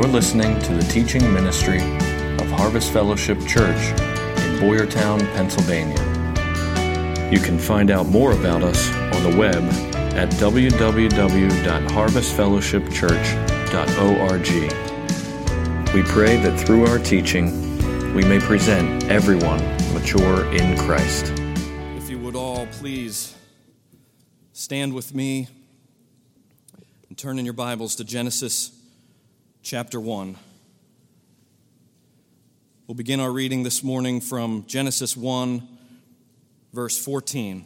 You're listening to the teaching ministry of Harvest Fellowship Church in Boyertown, Pennsylvania. You can find out more about us on the web at www.harvestfellowshipchurch.org. We pray that through our teaching, we may present everyone mature in Christ. If you would all please stand with me and turn in your Bibles to Genesis chapter 1. We'll begin our reading this morning from Genesis 1, verse 14.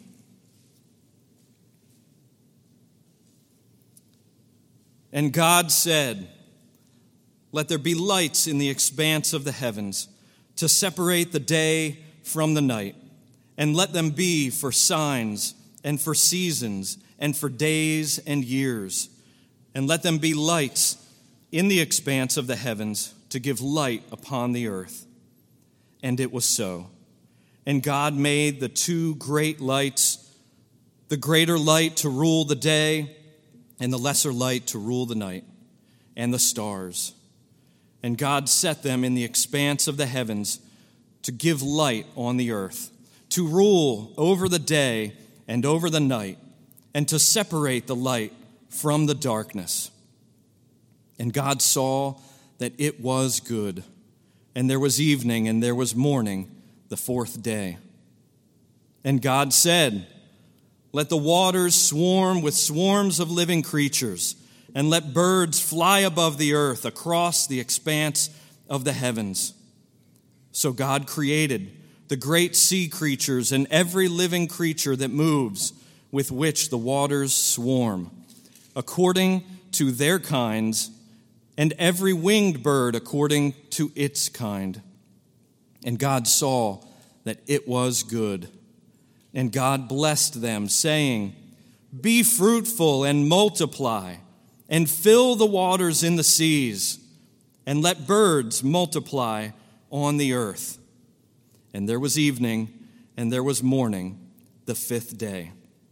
And God said, "Let there be lights in the expanse of the heavens to separate the day from the night, and let them be for signs and for seasons and for days and years. And let them be lights in the expanse of the heavens to give light upon the earth." And it was so. And God made the two great lights, the greater light to rule the day, and the lesser light to rule the night, and the stars. And God set them in the expanse of the heavens to give light on the earth, to rule over the day and over the night, and to separate the light from the darkness. And God saw that it was good. And there was evening and there was morning, the fourth day. And God said, "Let the waters swarm with swarms of living creatures, and let birds fly above the earth across the expanse of the heavens." So God created the great sea creatures and every living creature that moves, with which the waters swarm, according to their kinds, and every winged bird according to its kind. And God saw that it was good. And God blessed them, saying, "Be fruitful and multiply, and fill the waters in the seas, and let birds multiply on the earth." And there was evening, and there was morning, the fifth day.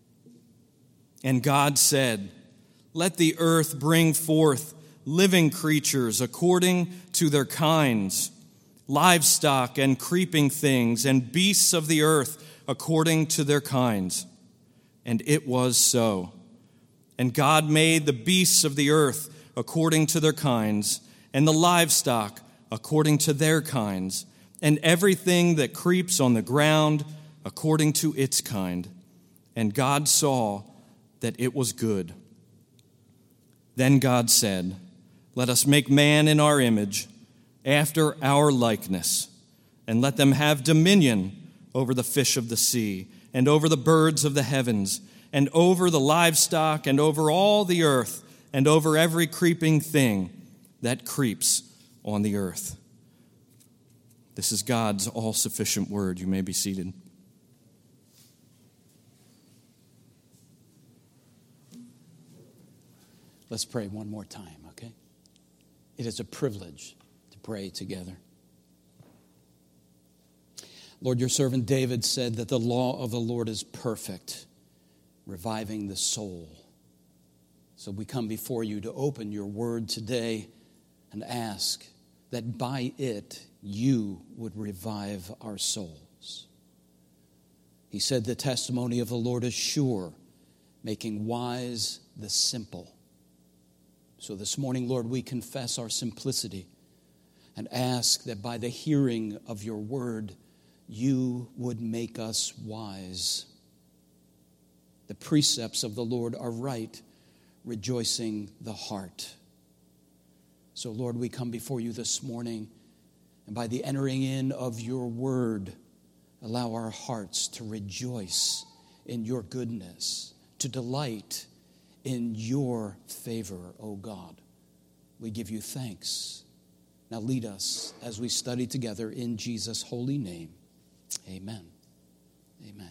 And God said, "Let the earth bring forth living creatures according to their kinds, livestock and creeping things, and beasts of the earth according to their kinds." And it was so. And God made the beasts of the earth according to their kinds, and the livestock according to their kinds, and everything that creeps on the ground according to its kind. And God saw that it was good. Then God said, "Let us make man in our image, after our likeness, and let them have dominion over the fish of the sea, and over the birds of the heavens, and over the livestock, and over all the earth, and over every creeping thing that creeps on the earth." This is God's all-sufficient word. You may be seated. Let's pray one more time, okay? It is a privilege to pray together. Lord, your servant David said that the law of the Lord is perfect, reviving the soul. So we come before you to open your word today and ask that by it you would revive our souls. He said the testimony of the Lord is sure, making wise the simple. So this morning, Lord, we confess our simplicity and ask that by the hearing of your word, you would make us wise. The precepts of the Lord are right, rejoicing the heart. So, Lord, we come before you this morning, and by the entering in of your word, allow our hearts to rejoice in your goodness, to delight in your favor, O God. We give you thanks. Now lead us as we study together in Jesus' holy name. Amen. Amen.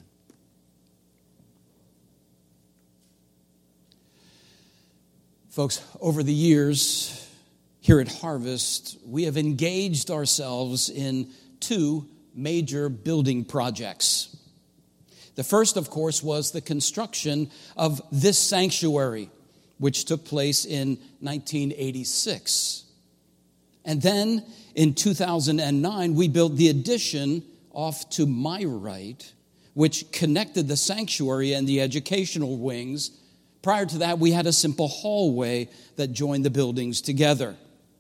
Folks, over the years here at Harvest, we have engaged ourselves in two major building projects. The first, of course, was the construction of this sanctuary, which took place in 1986. And then in 2009, we built the addition off to my right, which connected the sanctuary and the educational wings. Prior to that, we had a simple hallway that joined the buildings together.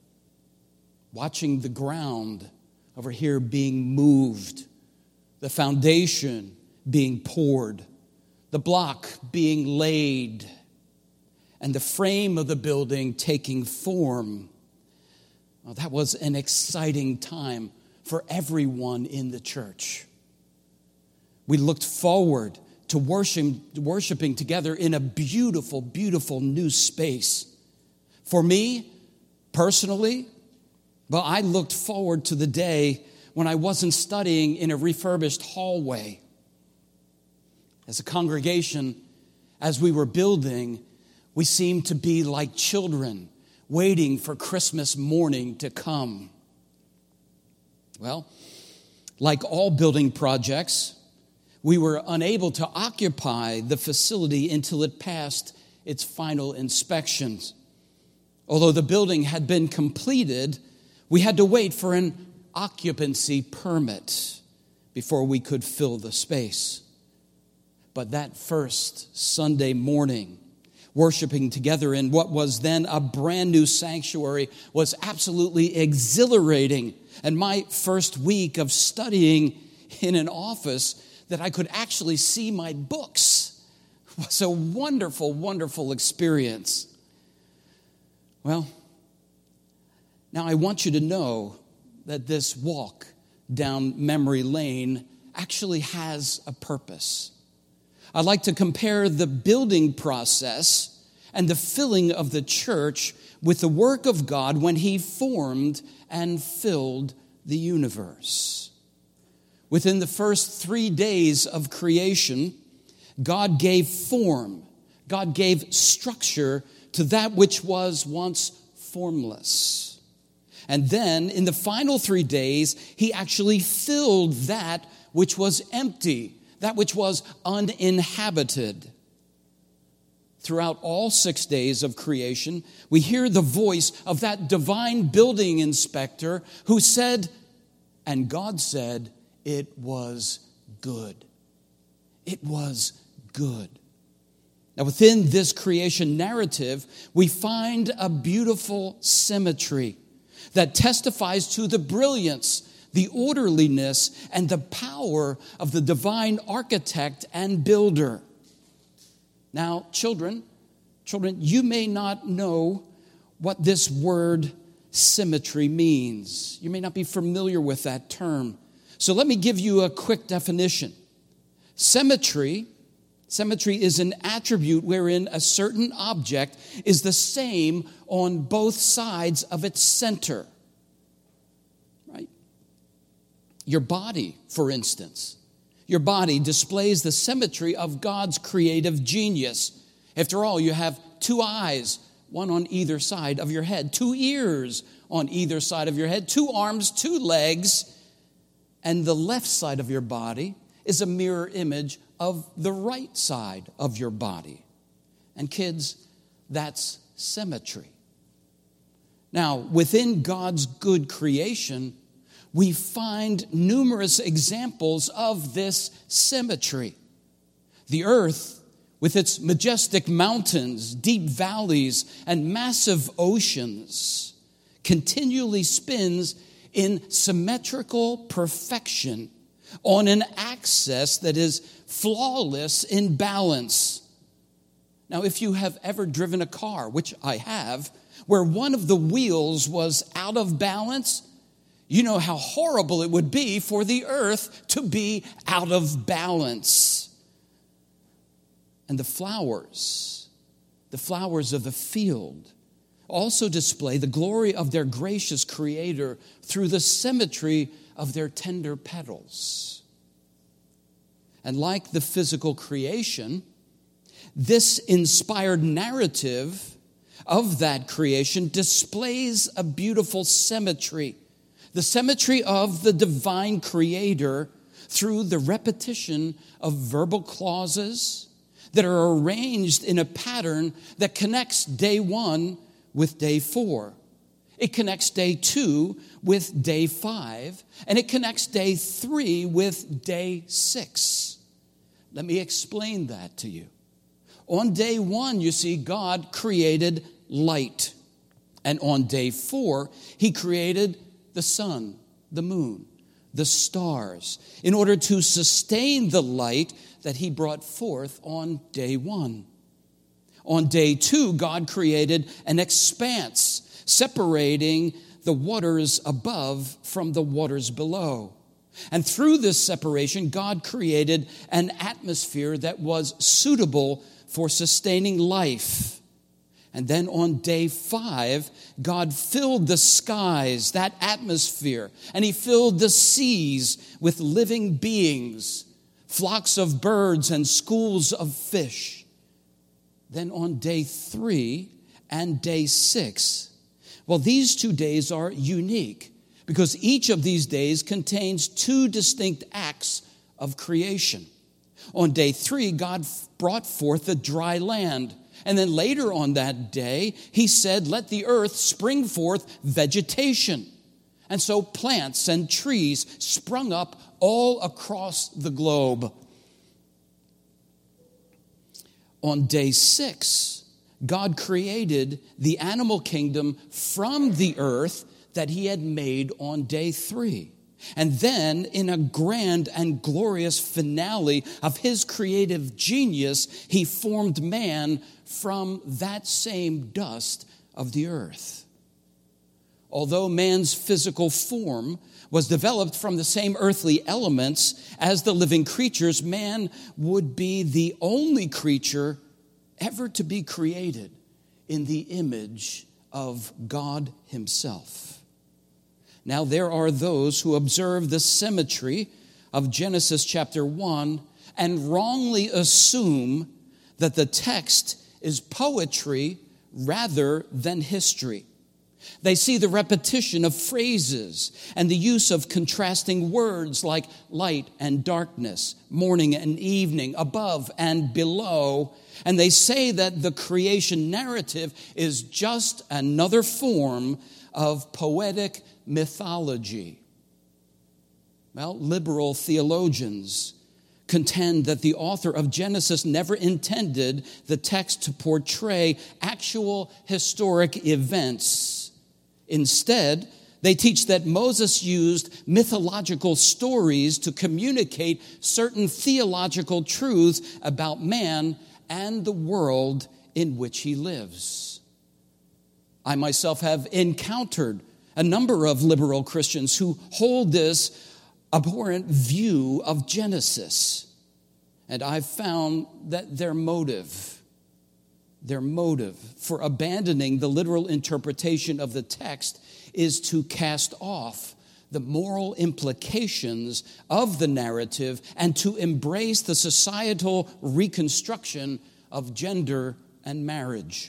Watching the ground over here being moved, the foundation being poured, the block being laid, and the frame of the building taking form. Well, that was an exciting time for everyone in the church. We looked forward to worshiping together in a beautiful, beautiful new space. For me, personally, well, I looked forward to the day when I wasn't studying in a refurbished hallway. As a congregation, as we were building, we seemed to be like children waiting for Christmas morning to come. Well, like all building projects, we were unable to occupy the facility until it passed its final inspections. Although the building had been completed, we had to wait for an occupancy permit before we could fill the space. But that first Sunday morning, worshiping together in what was then a brand new sanctuary was absolutely exhilarating. And my first week of studying in an office that I could actually see my books was a wonderful, wonderful experience. Well, now I want you to know that this walk down memory lane actually has a purpose. I'd like to compare the building process and the filling of the church with the work of God when He formed and filled the universe. Within the first 3 days of creation, God gave form, God gave structure to that which was once formless. And then in the final 3 days, He actually filled that which was empty, that which was uninhabited. Throughout all 6 days of creation, we hear the voice of that divine building inspector who said, and God said, it was good. It was good. Now, within this creation narrative, we find a beautiful symmetry that testifies to the brilliance, the orderliness, and the power of the divine architect and builder. Now, children, you may not know what this word symmetry means. You may not be familiar with that term. So let me give you a quick definition. Symmetry is an attribute wherein a certain object is the same on both sides of its center. Right? Your body, for instance. Your body displays the symmetry of God's creative genius. After all, you have 2 eyes, one on either side of your head, 2 ears on either side of your head, 2 arms, 2 legs, and the left side of your body is a mirror image of the right side of your body. And kids, that's symmetry. Now, within God's good creation, we find numerous examples of this symmetry. The earth, with its majestic mountains, deep valleys, and massive oceans, continually spins in symmetrical perfection on an axis that is flawless in balance. Now, if you have ever driven a car, which I have, where one of the wheels was out of balance, you know how horrible it would be for the earth to be out of balance. And the flowers of the field also display the glory of their gracious Creator through the symmetry of their tender petals. And like the physical creation, this inspired narrative of that creation displays a beautiful symmetry. The symmetry of the divine Creator through the repetition of verbal clauses that are arranged in a pattern that connects day 1 with day 4. It connects day 2 with day 5, and it connects day 3 with day 6. Let me explain that to you. On day 1, you see, God created light. And on day 4, he created the sun, the moon, the stars, in order to sustain the light that he brought forth on day 1. On day 2, God created an expanse, separating the waters above from the waters below. And through this separation, God created an atmosphere that was suitable for sustaining life. And then on day 5, God filled the skies, that atmosphere, and he filled the seas with living beings, flocks of birds and schools of fish. Then on day 3 and day 6, well, these 2 days are unique because each of these days contains 2 distinct acts of creation. On day 3, God brought forth the dry land. And then later on that day, he said, let the earth spring forth vegetation. And so plants and trees sprung up all across the globe. On day 6, God created the animal kingdom from the earth that he had made on day 3. And then, in a grand and glorious finale of his creative genius, he formed man from that same dust of the earth. Although man's physical form was developed from the same earthly elements as the living creatures, man would be the only creature ever to be created in the image of God himself. Now, there are those who observe the symmetry of Genesis chapter 1 and wrongly assume that the text is poetry rather than history. They see the repetition of phrases and the use of contrasting words like light and darkness, morning and evening, above and below, and they say that the creation narrative is just another form of poetic mythology. Well, liberal theologians contend that the author of Genesis never intended the text to portray actual historic events. Instead, they teach that Moses used mythological stories to communicate certain theological truths about man and the world in which he lives. I myself have encountered a number of liberal Christians who hold this abhorrent view of Genesis. And I've found that their motive for abandoning the literal interpretation of the text is to cast off the moral implications of the narrative and to embrace the societal reconstruction of gender and marriage.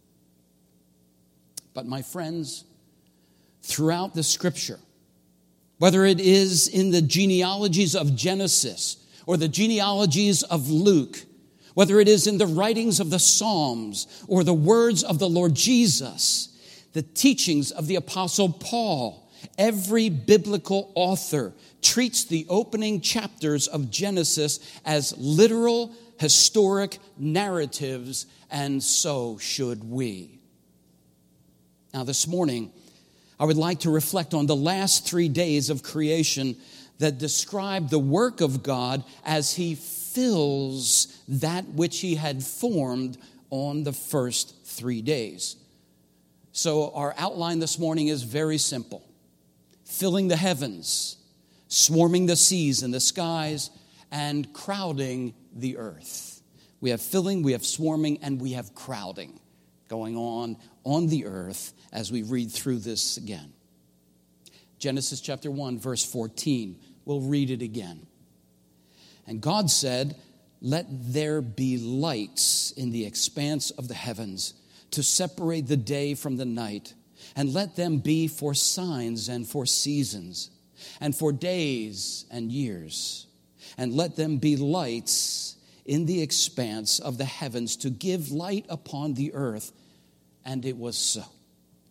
But my friends, throughout the scripture, whether it is in the genealogies of Genesis or the genealogies of Luke, whether it is in the writings of the Psalms or the words of the Lord Jesus, the teachings of the Apostle Paul, every biblical author treats the opening chapters of Genesis as literal, historic narratives, and so should we. Now, this morning, I would like to reflect on the last 3 days of creation that describe the work of God as he fills that which he had formed on the first 3 days. So our outline this morning is very simple. Filling the heavens, swarming the seas and the skies, and crowding the earth. We have filling, we have swarming, and we have crowding going on the earth as we read through this again. Genesis chapter 1, verse 14. We'll read it again. And God said, "Let there be lights in the expanse of the heavens to separate the day from the night, and let them be for signs and for seasons, and for days and years. And let them be lights in the expanse of the heavens to give light upon the earth." And it was so.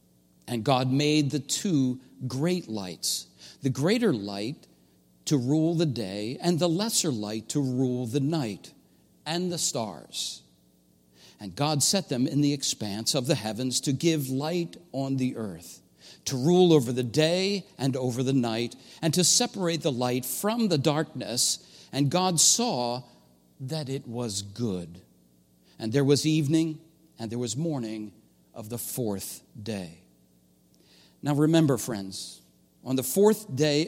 And God made the two great lights, the greater light to rule the day, and the lesser light to rule the night, and the stars. And God set them in the expanse of the heavens to give light on the earth, to rule over the day and over the night, and to separate the light from the darkness. And God saw that it was good. And there was evening, and there was morning of the fourth day. Now remember, friends, on the first day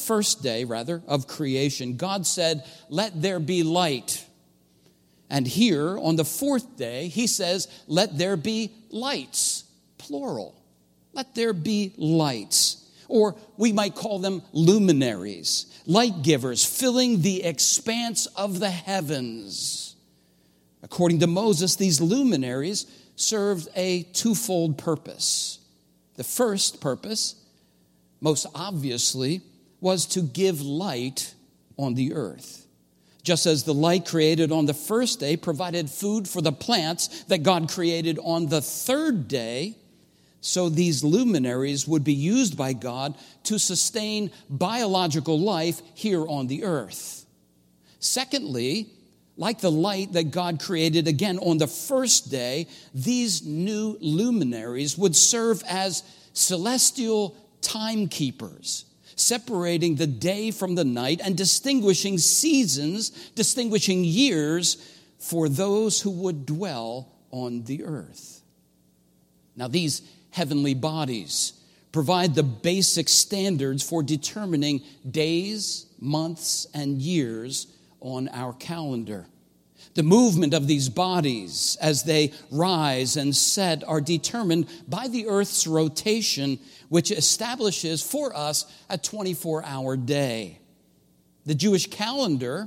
of creation, God said, "Let there be light." And here, on the fourth day, he says, "Let there be lights," plural. Let there be lights. Or we might call them luminaries, light givers, filling the expanse of the heavens. According to Moses, these luminaries served a twofold purpose. The first purpose, most obviously, was to give light on the earth. Just as the light created on the first day provided food for the plants that God created on the third day, so these luminaries would be used by God to sustain biological life here on the earth. Secondly, like the light that God created again on the first day, these new luminaries would serve as celestial timekeepers, separating the day from the night and distinguishing seasons, distinguishing years for those who would dwell on the earth. Now, these heavenly bodies provide the basic standards for determining days, months, and years on our calendar. The movement of these bodies as they rise and set are determined by the earth's rotation, which establishes for us a 24-hour day. The Jewish calendar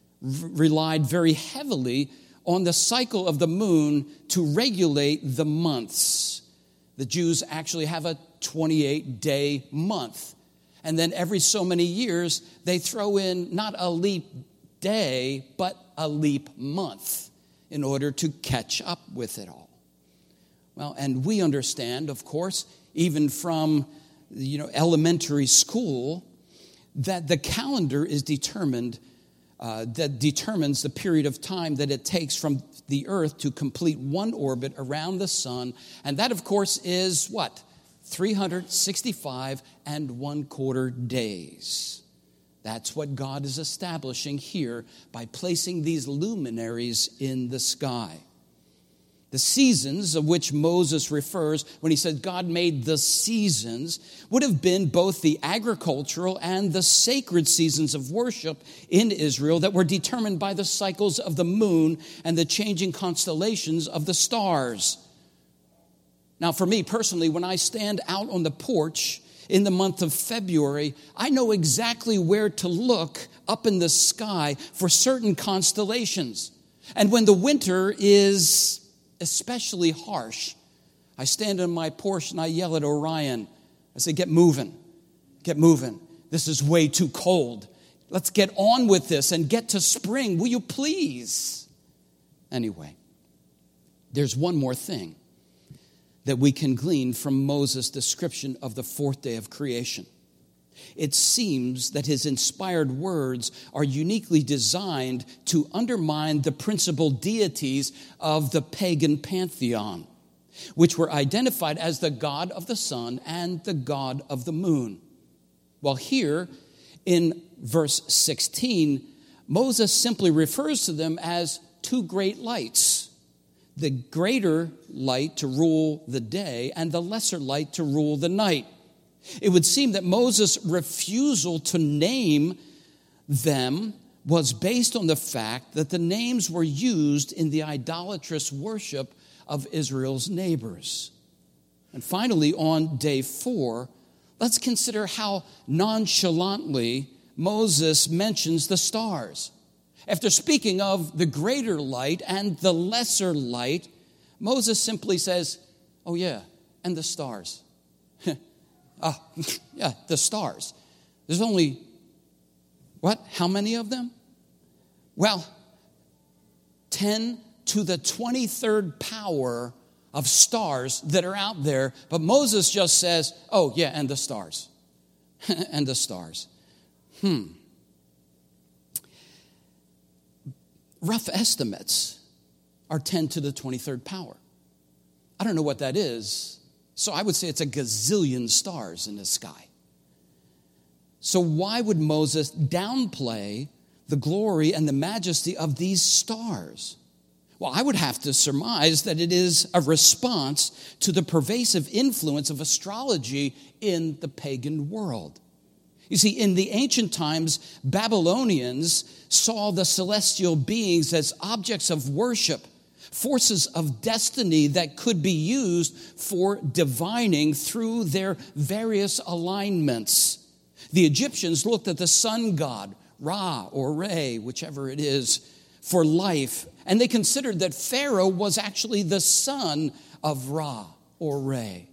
relied very heavily on the cycle of the moon to regulate the months. The Jews actually have a 28-day month. And then every so many years, they throw in not a leap day, but a leap month in order to catch up with it all. Well, and we understand, of course, even from elementary school, that the calendar is determined, that determines the period of time that it takes from the earth to complete one orbit around the sun. And that, of course, is what? 365 1/4 days. That's what God is establishing here by placing these luminaries in the sky. The seasons of which Moses refers when he said God made the seasons would have been both the agricultural and the sacred seasons of worship in Israel that were determined by the cycles of the moon and the changing constellations of the stars. Now, for me personally, when I stand out on the porch in the month of February, I know exactly where to look up in the sky for certain constellations. And when the winter is especially harsh, I stand on my porch and I yell at Orion. I say, "Get moving, get moving. This is way too cold. Let's get on with this and get to spring. Will you please?" Anyway, there's one more thing that we can glean from Moses' description of the fourth day of creation. It seems that his inspired words are uniquely designed to undermine the principal deities of the pagan pantheon, which were identified as the god of the sun and the god of the moon. While here in verse 16, Moses simply refers to them as two great lights. The greater light to rule the day and the lesser light to rule the night. It would seem that Moses' refusal to name them was based on the fact that the names were used in the idolatrous worship of Israel's neighbors. And finally, on day 4, let's consider how nonchalantly Moses mentions the stars. After speaking of the greater light and the lesser light, Moses simply says, "Oh yeah, and the stars." Yeah, the stars. There's only, what? How many of them? Well, 10 to the 23rd power of stars that are out there, but Moses just says, oh, yeah, and the stars. And the stars. Rough estimates are 10 to the 23rd power. I don't know what that is, so I would say it's a gazillion stars in the sky. So why would Moses downplay the glory and the majesty of these stars? Well, I would have to surmise that it is a response to the pervasive influence of astrology in the pagan world. You see, in the ancient times, Babylonians saw the celestial beings as objects of worship, forces of destiny that could be used for divining through their various alignments. The Egyptians looked at the sun god, Ra or Re, whichever it is, for life, and they considered that Pharaoh was actually the son of Ra or Re.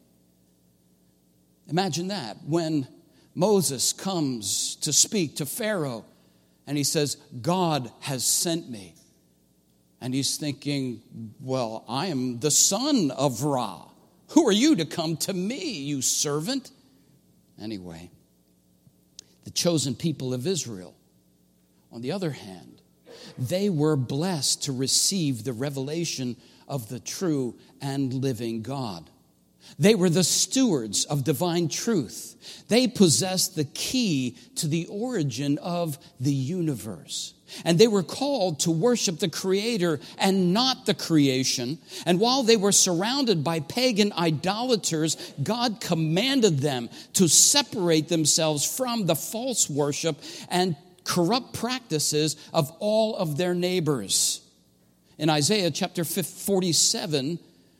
Imagine that, when Moses comes to speak to Pharaoh, and he says, God has sent me. And he's thinking, well, I am the son of Ra. Who are you to come to me, you servant? Anyway, the chosen people of Israel, on the other hand, they were blessed to receive the revelation of the true and living God. They were the stewards of divine truth. They possessed the key to the origin of the universe. And they were called to worship the Creator and not the creation. And while they were surrounded by pagan idolaters, God commanded them to separate themselves from the false worship and corrupt practices of all of their neighbors. In Isaiah chapter 47,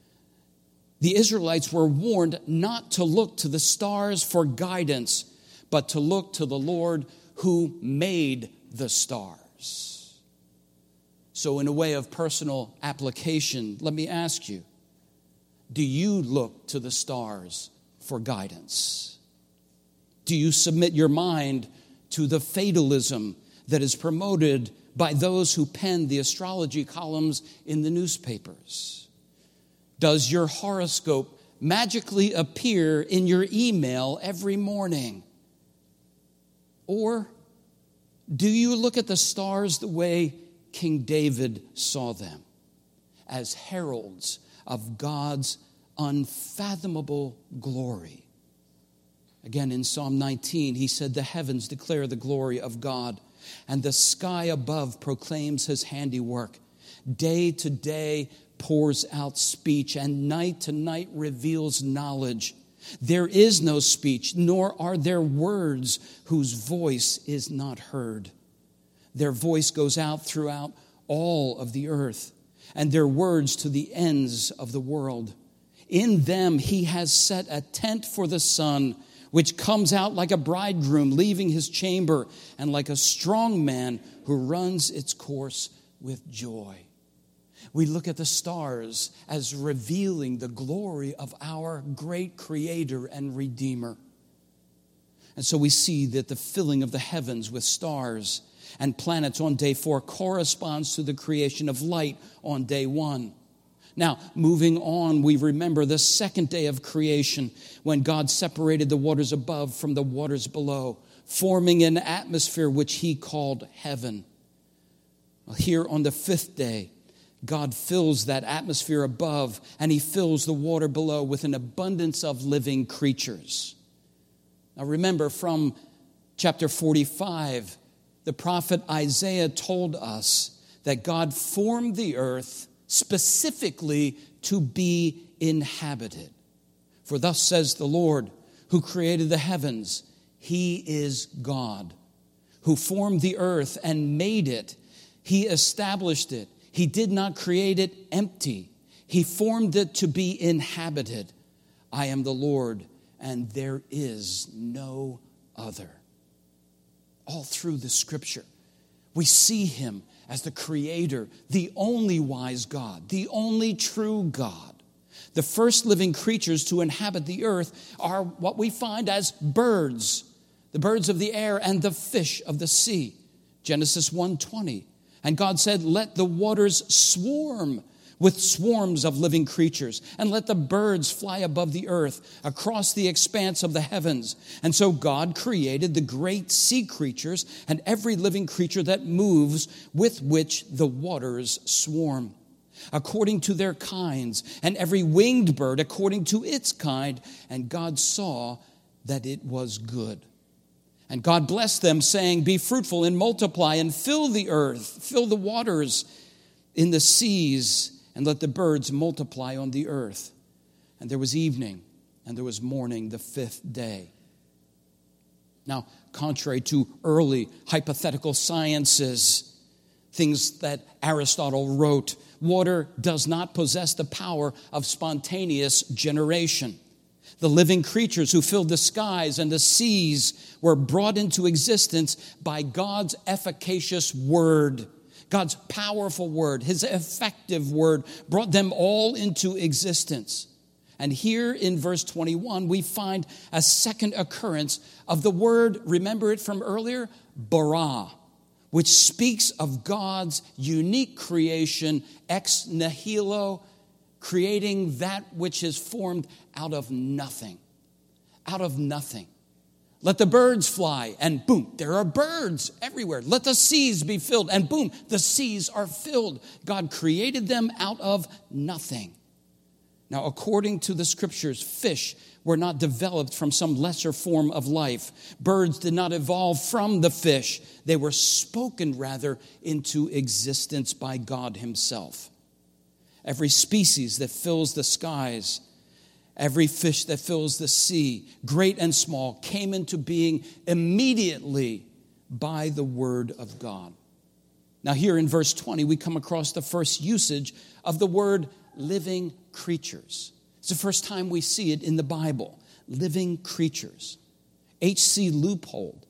the Israelites were warned not to look to the stars for guidance, but to look to the Lord who made the stars. So in a way of personal application, let me ask you, do you look to the stars for guidance? Do you submit your mind to the fatalism that is promoted by those who pen the astrology columns in the newspapers? Does your horoscope magically appear in your email every morning? Or do you look at the stars the way King David saw them, as heralds of God's unfathomable glory? Again, in Psalm 19, he said, the heavens declare the glory of God, and the sky above proclaims his handiwork. Day to day pours out speech, and night to night reveals knowledge. There is no speech, nor are there words whose voice is not heard. Their voice goes out throughout all of the earth, and their words to the ends of the world. In them he has set a tent for the sun, which comes out like a bridegroom leaving his chamber, and like a strong man who runs its course with joy. We look at the stars as revealing the glory of our great Creator and Redeemer. And so we see that the filling of the heavens with stars and planets on day 4 corresponds to the creation of light on day 1. Now, moving on, we remember the second day of creation when God separated the waters above from the waters below, forming an atmosphere which he called heaven. Well, here on the 5th day, God fills that atmosphere above, and he fills the water below with an abundance of living creatures. Now remember, from chapter 45, the prophet Isaiah told us that God formed the earth specifically to be inhabited. For thus says the Lord, who created the heavens, he is God, who formed the earth and made it. He established it. He did not create it empty. He formed it to be inhabited. I am the Lord, and there is no other. All through the scripture, we see him as the creator, the only wise God, the only true God. The first living creatures to inhabit the earth are what we find as birds, the birds of the air and the fish of the sea. Genesis 1:20. And God said, let the waters swarm with swarms of living creatures, and let the birds fly above the earth across the expanse of the heavens. And so God created the great sea creatures and every living creature that moves, with which the waters swarm, according to their kinds, and every winged bird according to its kind. And God saw that it was good. And God blessed them, saying, be fruitful and multiply, and fill the earth, fill the waters in the seas, and let the birds multiply on the earth. And there was evening, and there was morning the fifth day. Now, contrary to early hypothetical sciences, things that Aristotle wrote, water does not possess the power of spontaneous generation. The living creatures who filled the skies and the seas were brought into existence by God's efficacious word. God's powerful word, his effective word, brought them all into existence. And here in verse 21, we find a second occurrence of the word, remember it from earlier, bara, which speaks of God's unique creation, ex nihilo, creating that which is formed out of nothing. Out of nothing. Let the birds fly, and boom, there are birds everywhere. Let the seas be filled, and boom, the seas are filled. God created them out of nothing. Now, according to the scriptures, fish were not developed from some lesser form of life. Birds did not evolve from the fish. They were spoken, rather, into existence by God himself. Every species that fills the skies, every fish that fills the sea, great and small, came into being immediately by the word of God. Now here in verse 20, we come across the first usage of the word living creatures. It's the first time we see it in the Bible, living creatures. H.C. Leupold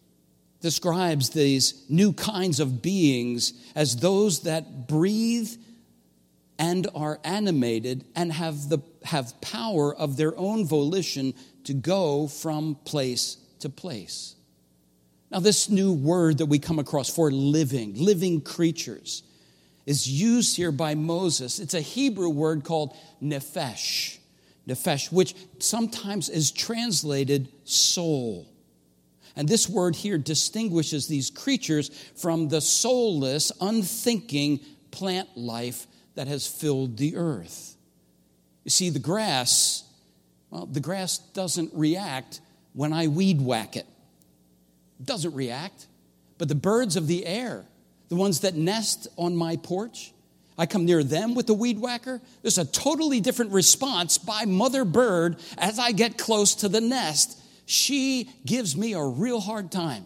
describes these new kinds of beings as those that breathe and are animated and have power of their own volition to go from place to place. Now, this new word that we come across for living creatures, is used here by Moses. It's a Hebrew word called nephesh, which sometimes is translated soul. And this word here distinguishes these creatures from the soulless, unthinking plant life that has filled the earth. You see, the grass doesn't react when I weed whack it. It doesn't react. But the birds of the air, the ones that nest on my porch, I come near them with the weed whacker. There's a totally different response by mother bird as I get close to the nest. She gives me a real hard time.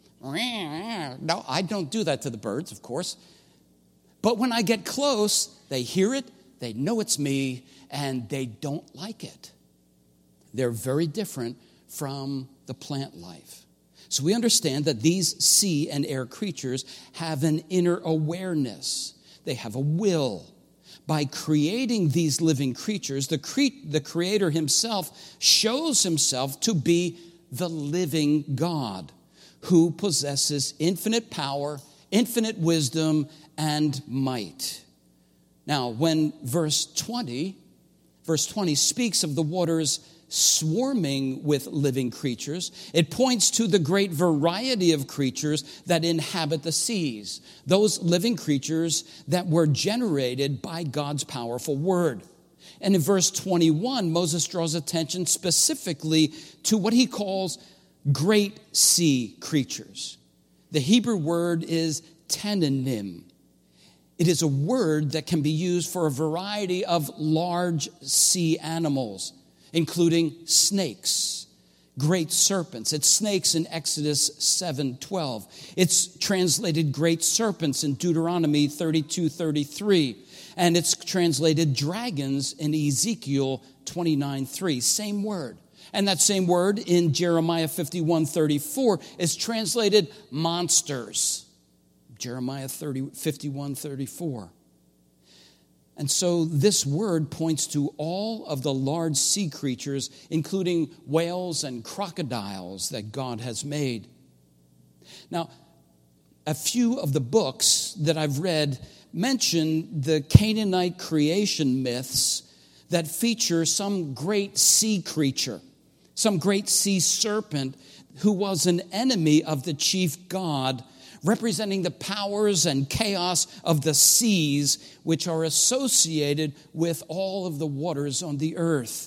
No, I don't do that to the birds, of course. But when I get close, they hear it, they know it's me, and they don't like it. They're very different from the plant life. So we understand that these sea and air creatures have an inner awareness. They have a will. By creating these living creatures, the Creator himself shows himself to be the living God who possesses infinite power, infinite wisdom, and might. Now, when verse 20 speaks of the waters swarming with living creatures, it points to the great variety of creatures that inhabit the seas, those living creatures that were generated by God's powerful word. And in verse 21, Moses draws attention specifically to what he calls great sea creatures. The Hebrew word is tenanim. It is a word that can be used for a variety of large sea animals, including snakes, great serpents. It's snakes in Exodus 7:12. It's translated great serpents in Deuteronomy 32:33. And it's translated dragons in Ezekiel 29:3. Same word. And that same word in Jeremiah 51:34 is translated monsters. Jeremiah 51:34. And so this word points to all of the large sea creatures, including whales and crocodiles that God has made. Now, a few of the books that I've read mention the Canaanite creation myths that feature some great sea creature, some great sea serpent who was an enemy of the chief god, representing the powers and chaos of the seas, which are associated with all of the waters on the earth.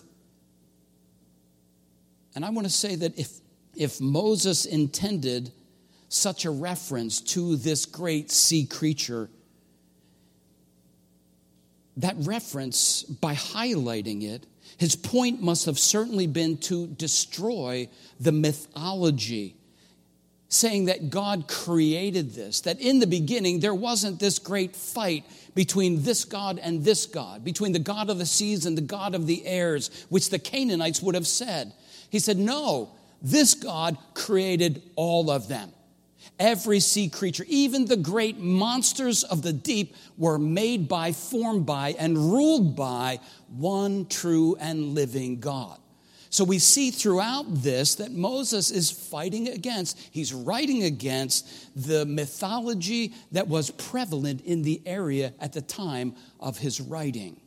And I want to say that if Moses intended such a reference to this great sea creature, that reference, by highlighting it, his point must have certainly been to destroy the mythology, saying that God created this, that in the beginning there wasn't this great fight between this God and this God, between the God of the seas and the God of the airs, which the Canaanites would have said. He said, no, this God created all of them. Every sea creature, even the great monsters of the deep, were made by, formed by, and ruled by one true and living God. So we see throughout this that Moses is fighting against, he's writing against the mythology that was prevalent in the area at the time of his writing.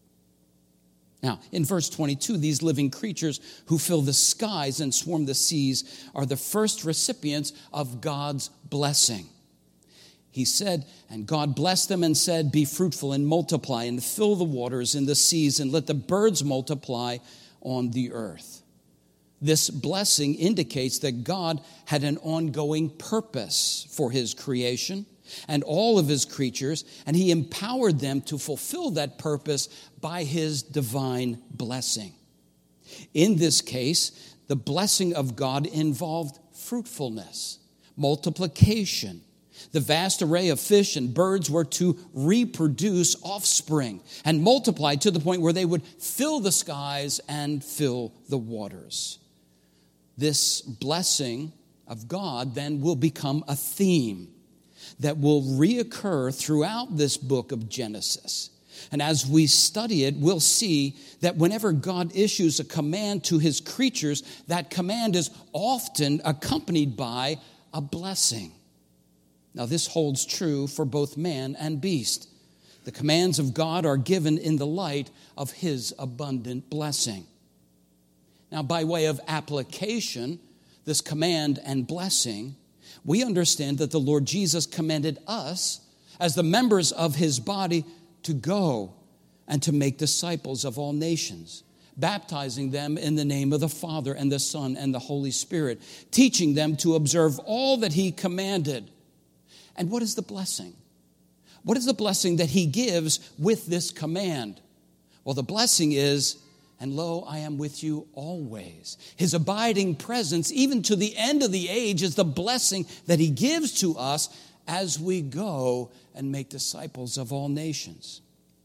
Now, in verse 22, these living creatures who fill the skies and swarm the seas are the first recipients of God's blessing. He said, and God blessed them and said, be fruitful and multiply and fill the waters in the seas and let the birds multiply on the earth. This blessing indicates that God had an ongoing purpose for his creation and all of his creatures, and he empowered them to fulfill that purpose by his divine blessing. In this case, the blessing of God involved fruitfulness, multiplication. The vast array of fish and birds were to reproduce offspring and multiply to the point where they would fill the skies and fill the waters. This blessing of God then will become a theme that will reoccur throughout this book of Genesis. And as we study it, we'll see that whenever God issues a command to his creatures, that command is often accompanied by a blessing. Now, this holds true for both man and beast. The commands of God are given in the light of his abundant blessing. Now, by way of application, this command and blessing, we understand that the Lord Jesus commanded us, as the members of his body, to go and to make disciples of all nations, baptizing them in the name of the Father and the Son and the Holy Spirit, teaching them to observe all that he commanded. And what is the blessing? What is the blessing that he gives with this command? Well, the blessing is, and lo, I am with you always. His abiding presence, even to the end of the age, is the blessing that he gives to us as we go and make disciples of all nations.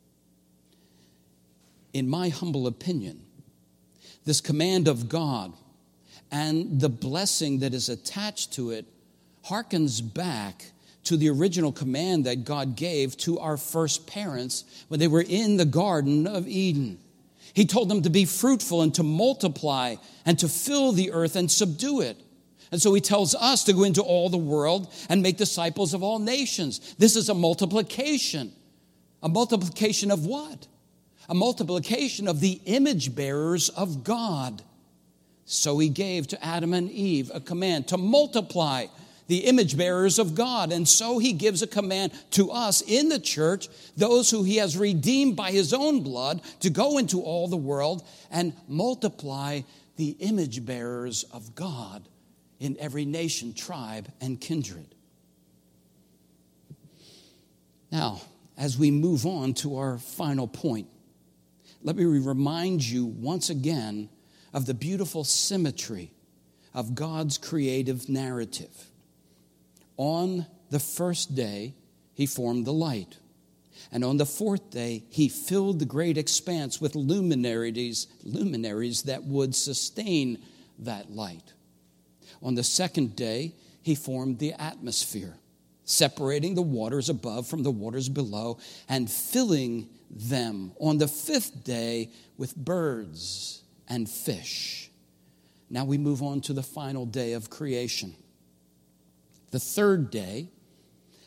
In my humble opinion, this command of God and the blessing that is attached to it harkens back to the original command that God gave to our first parents when they were in the Garden of Eden. He told them to be fruitful and to multiply and to fill the earth and subdue it. And so he tells us to go into all the world and make disciples of all nations. This is a multiplication. A multiplication of what? A multiplication of the image bearers of God. So he gave to Adam and Eve a command to multiply the image bearers of God. And so he gives a command to us in the church, those who he has redeemed by his own blood, to go into all the world and multiply the image bearers of God in every nation, tribe, and kindred. Now, as we move on to our final point, let me remind you once again of the beautiful symmetry of God's creative narrative. On the first day, he formed the light. And on the fourth day, he filled the great expanse with luminaries that would sustain that light. On the second day, he formed the atmosphere, separating the waters above from the waters below and filling them on the fifth day with birds and fish. Now we move on to the final day of creation. The third day,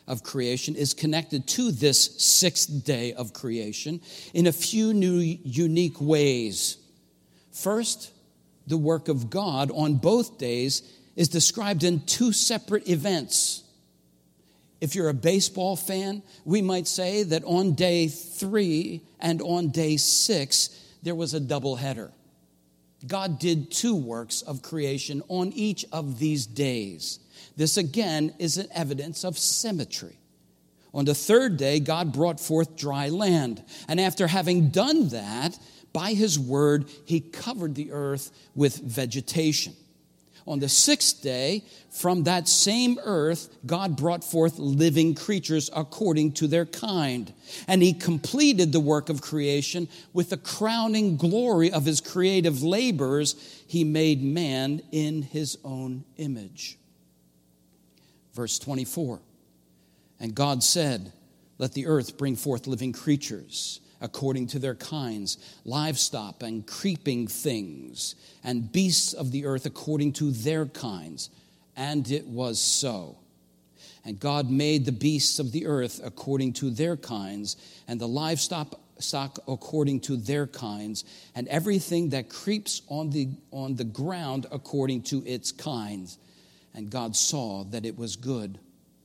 of creation is connected to this sixth day of creation in a few new unique ways. First, the work of God on both days is described in two separate events. If you're a baseball fan, we might say that on day 3 and on day 6, there was a doubleheader. God did two works of creation on each of these days. This again is an evidence of symmetry. On the third day, God brought forth dry land. And after having done that, by his word, he covered the earth with vegetation. On the sixth day, from that same earth, God brought forth living creatures according to their kind. And he completed the work of creation with the crowning glory of his creative labors. He made man in his own image. Verse 24, and God said, let the earth bring forth living creatures according to their kinds, livestock and creeping things, and beasts of the earth according to their kinds. And it was so. And God made the beasts of the earth according to their kinds, and the livestock according to their kinds, and everything that creeps on the ground according to its kinds. And God saw that it was good.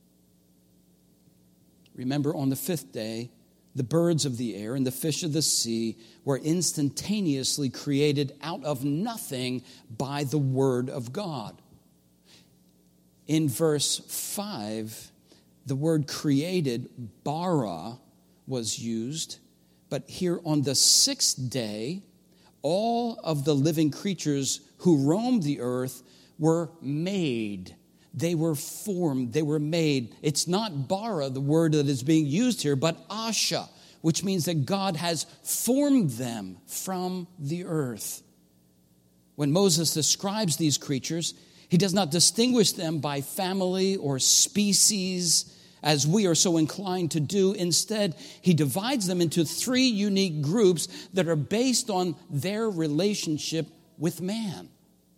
Remember, on the fifth day, the birds of the air and the fish of the sea were instantaneously created out of nothing by the word of God. In verse 5, the word created, bara, was used. But here on the sixth day, all of the living creatures who roamed the earth were made. They were formed, they were made. It's not bara, the word that is being used here, but asha, which means that God has formed them from the earth. When Moses describes these creatures, he does not distinguish them by family or species, as we are so inclined to do. Instead, he divides them into 3 unique groups that are based on their relationship with man.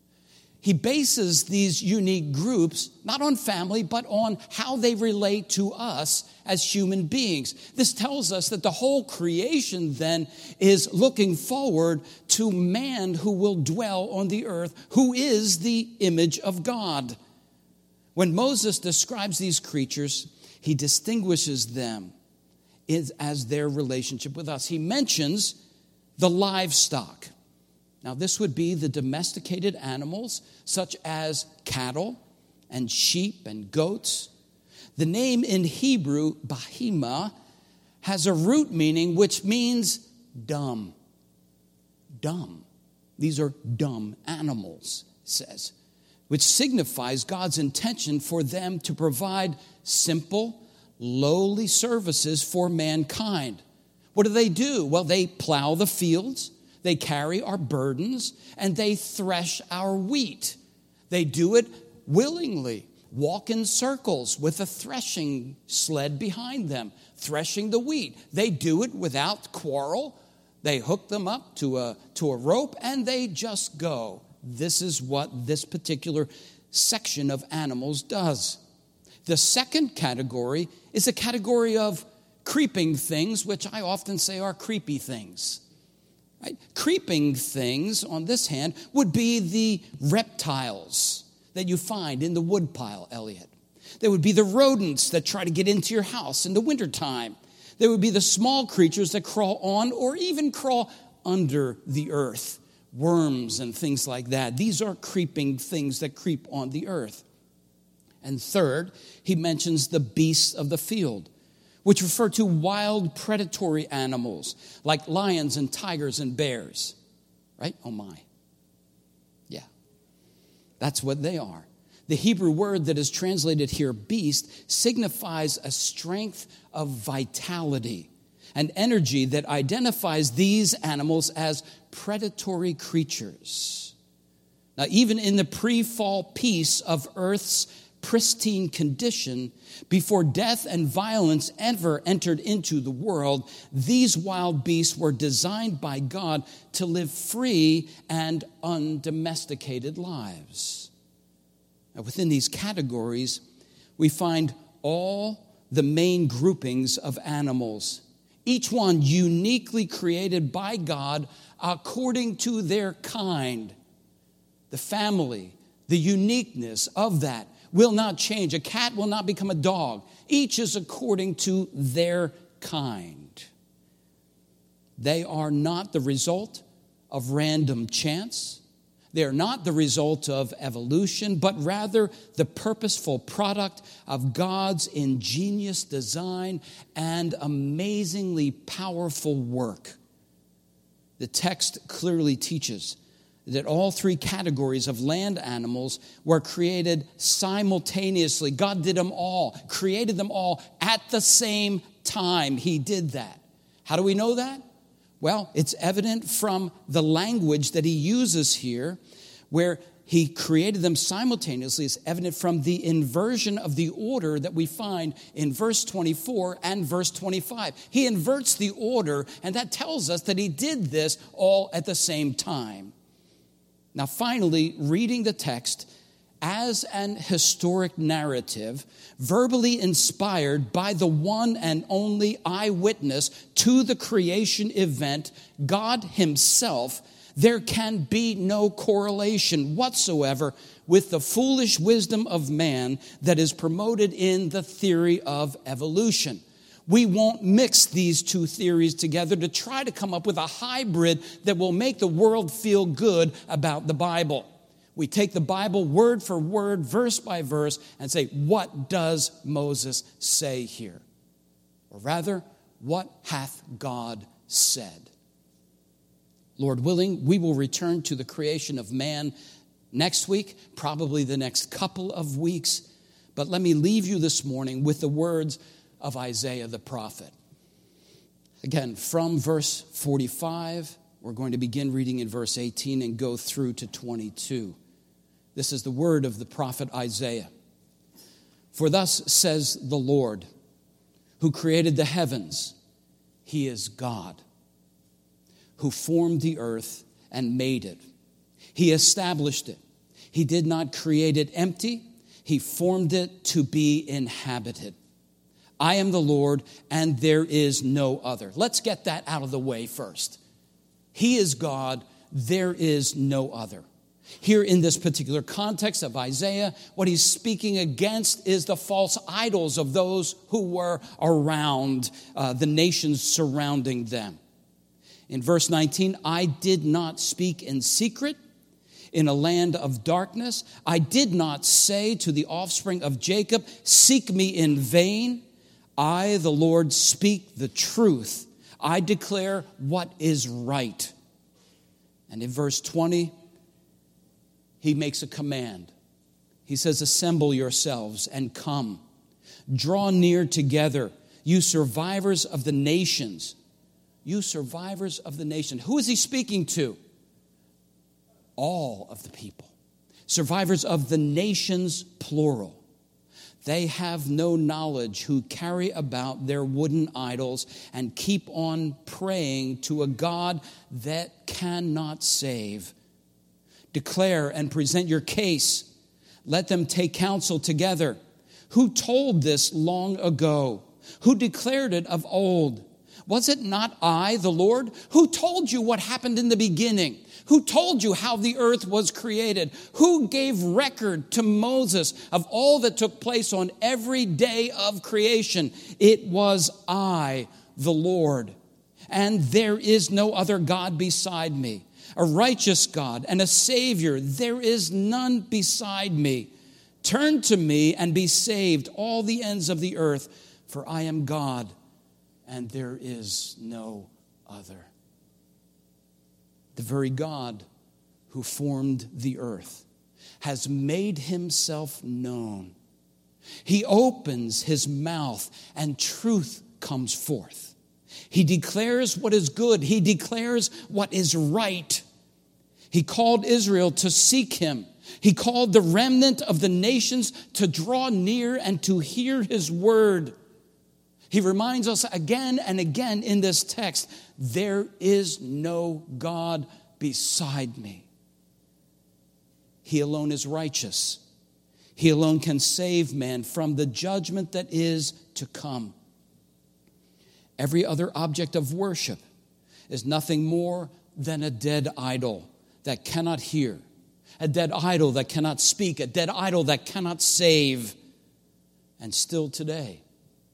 He bases these unique groups not on family, but on how they relate to us as human beings. This tells us that the whole creation then is looking forward to man who will dwell on the earth, who is the image of God. When Moses describes these creatures, he distinguishes them as their relationship with us. He mentions the livestock. Now, this would be the domesticated animals, such as cattle and sheep and goats. The name in Hebrew, bahima, has a root meaning which means dumb. Dumb. These are dumb animals, it says, which signifies God's intention for them to provide simple, lowly services for mankind. What do? Well, they plow the fields. They carry our burdens, and they thresh our wheat. They do it willingly, walk in circles with a threshing sled behind them, threshing the wheat. They do it without quarrel. They hook them up to a rope, and they just go. This is what this particular section of animals does. The second category is a category of creeping things, which I often say are creepy things. Right? Creeping things, on this hand, would be the reptiles that you find in the woodpile, Elliot. There would be the rodents that try to get into your house in the wintertime. There would be the small creatures that crawl on or even crawl under the earth, worms and things like that. These are creeping things that creep on the earth. And third, he mentions the beasts of the field, which refer to wild predatory animals like lions and tigers and bears. Right? Oh my. Yeah. That's what they are. The Hebrew word that is translated here, beast, signifies a strength of vitality, an energy that identifies these animals as predatory creatures. Now, even in the pre-fall peace of Earth's pristine condition, before death and violence ever entered into the world, these wild beasts were designed by God to live free and undomesticated lives. Now, within these categories, we find all the main groupings of animals, each one uniquely created by God according to their kind. The family, the uniqueness of that will not change. A cat will not become a dog. Each is according to their kind. They are not the result of random chance. They are not the result of evolution, but rather the purposeful product of God's ingenious design and amazingly powerful work. The text clearly teaches that all three categories of land animals were created simultaneously. God did them all, created them all at the same time. He did that. How do we know that? Well, it's evident from the language that he uses here, where he created them simultaneously. It's evident from the inversion of the order that we find in verse 24 and verse 25. He inverts the order, and that tells us that he did this all at the same time. Now, finally, reading the text as an historic narrative, verbally inspired by the one and only eyewitness to the creation event, God himself, there can be no correlation whatsoever with the foolish wisdom of man that is promoted in the theory of evolution. We won't mix these two theories together to try to come up with a hybrid that will make the world feel good about the Bible. We take the Bible word for word, verse by verse, and say, what does Moses say here? Or rather, what hath God said? Lord willing, we will return to the creation of man next week, probably the next couple of weeks. But let me leave you this morning with the words of Isaiah the prophet. Again, from verse 45, we're going to begin reading in verse 18 and go through to 22. This is the word of the prophet Isaiah. For thus says the Lord, who created the heavens, he is God, who formed the earth and made it. He established it. He did not create it empty. He formed it to be inhabited. I am the Lord, and there is no other. Let's get that out of the way first. He is God, there is no other. Here in this particular context of Isaiah, what he's speaking against is the false idols of those who were around the nations surrounding them. In verse 19, I did not speak in secret in a land of darkness. I did not say to the offspring of Jacob, seek me in vain. I, the Lord, speak the truth. I declare what is right. And in verse 20, he makes a command. He says, assemble yourselves and come. Draw near together, you survivors of the nations. You survivors of the nation. Who is he speaking to? All of the people. Survivors of the nations, plural. They have no knowledge who carry about their wooden idols and keep on praying to a God that cannot save. Declare and present your case. Let them take counsel together. Who told this long ago? Who declared it of old? Was it not I, the Lord? Who told you what happened in the beginning? Who told you how the earth was created? Who gave record to Moses of all that took place on every day of creation? It was I, the Lord, and there is no other God beside me. A righteous God and a Savior, there is none beside me. Turn to me and be saved, all the ends of the earth, for I am God, and there is no other. The very God who formed the earth has made himself known. He opens his mouth and truth comes forth. He declares what is good. He declares what is right. He called Israel to seek him. He called the remnant of the nations to draw near and to hear his word. He reminds us again and again in this text, there is no God beside me. He alone is righteous. He alone can save man from the judgment that is to come. Every other object of worship is nothing more than a dead idol that cannot hear, a dead idol that cannot speak, a dead idol that cannot save. And still today,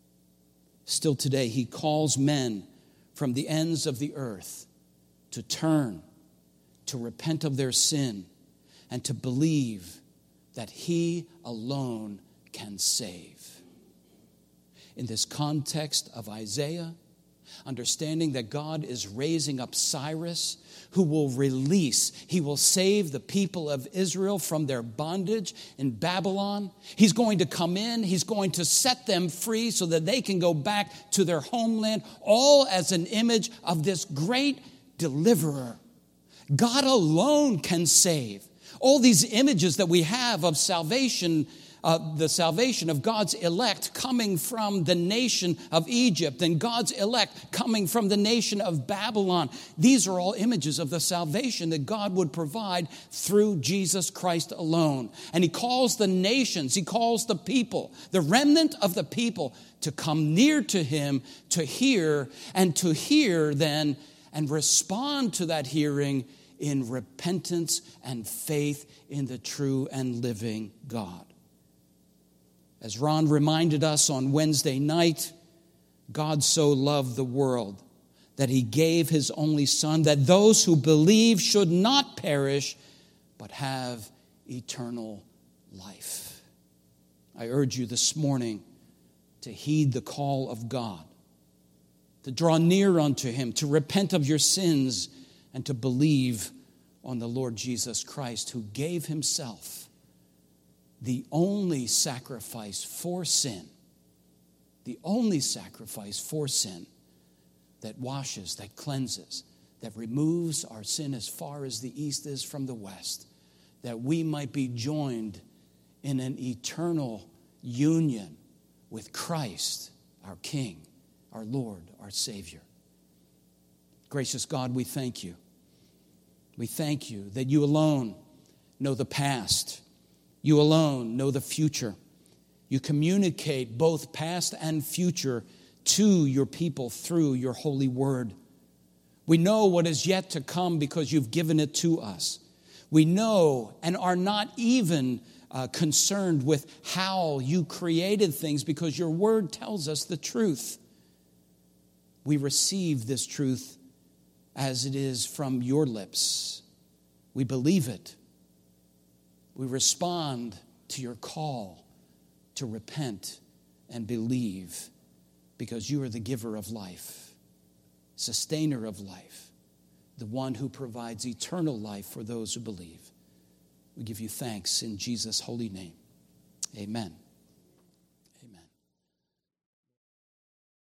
he calls men from the ends of the earth to turn, to repent of their sin, and to believe that he alone can save. In this context of Isaiah, understanding that God is raising up Cyrus, who will he will save the people of Israel from their bondage in Babylon. He's going to come in, he's going to set them free so that they can go back to their homeland, all as an image of this great deliverer. God alone can save. All these images that we have of salvation, the salvation of God's elect coming from the nation of Egypt and God's elect coming from the nation of Babylon. These are all images of the salvation that God would provide through Jesus Christ alone. And he calls the nations, he calls the people, the remnant of the people, to come near to him, to hear then and respond to that hearing in repentance and faith in the true and living God. As Ron reminded us on Wednesday night, God so loved the world that he gave his only Son, that those who believe should not perish, but have eternal life. I urge you this morning to heed the call of God, to draw near unto him, to repent of your sins, and to believe on the Lord Jesus Christ, who gave himself the only sacrifice for sin, that washes, that cleanses, that removes our sin as far as the east is from the west, that we might be joined in an eternal union with Christ, our King, our Lord, our Savior. Gracious God, we thank you. We thank you that you alone know the past. You alone know the future. You communicate both past and future to your people through your holy word. We know what is yet to come because you've given it to us. We know and are not even concerned with how you created things because your word tells us the truth. We receive this truth as it is from your lips. We believe it. We respond to your call to repent and believe because you are the giver of life, sustainer of life, the one who provides eternal life for those who believe. We give you thanks in Jesus' holy name. Amen.